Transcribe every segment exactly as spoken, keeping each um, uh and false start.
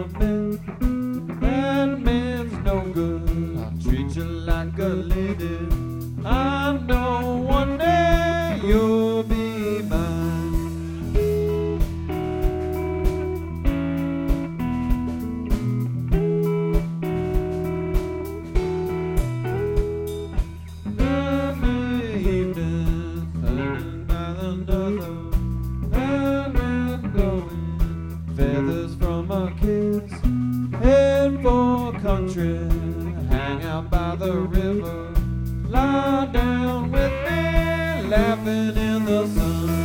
a man. That man's no good. I'll treat you like a lady. I know one day you'll be mine. Feathers from our kids, head for country, hang out by the river, lie down with me, laughing in the sun.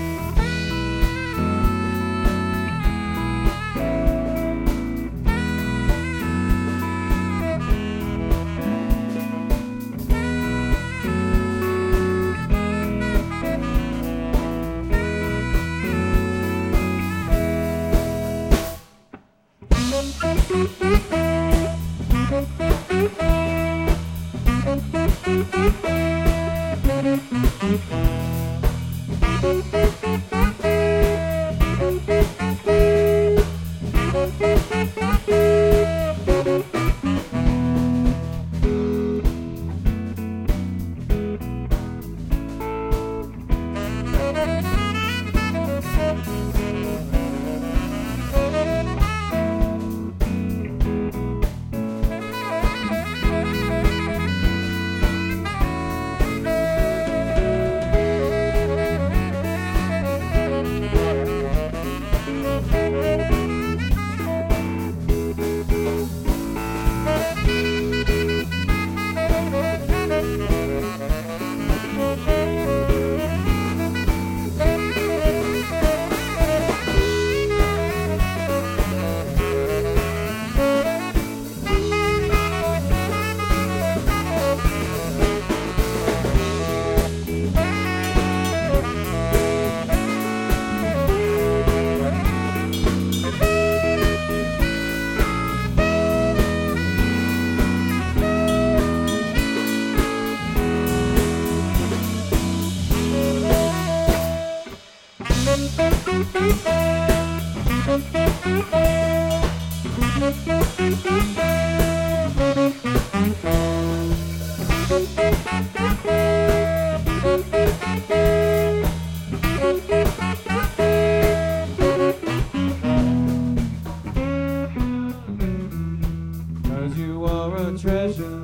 Cause you are a treasure,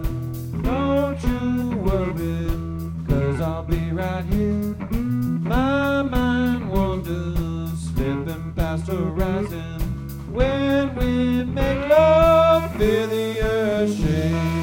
don't you worry, cause I'll be right here. My mind wanders, slipping past horizon. When we make love, feel the earth shake.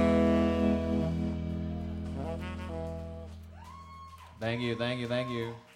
Thank you, thank you, thank you.